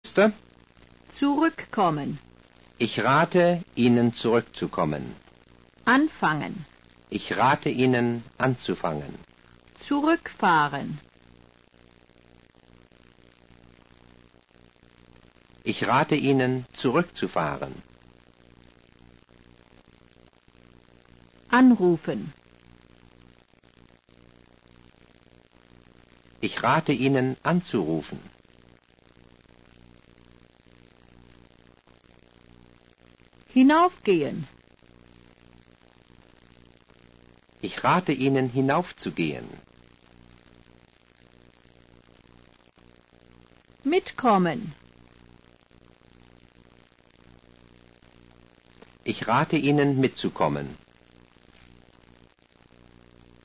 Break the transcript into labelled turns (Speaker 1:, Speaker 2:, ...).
Speaker 1: Zurückkommen.
Speaker 2: Ich rate Ihnen zurückzukommen.
Speaker 1: Anfangen.
Speaker 2: Ich rate Ihnen anzufangen.
Speaker 1: Zurückfahren.
Speaker 2: Ich rate Ihnen zurückzufahren.
Speaker 1: Anrufen.
Speaker 2: Ich rate Ihnen anzurufen.
Speaker 1: Hinaufgehen.
Speaker 2: Ich rate Ihnen hinaufzugehen.
Speaker 1: Mitkommen.
Speaker 2: Ich rate Ihnen mitzukommen.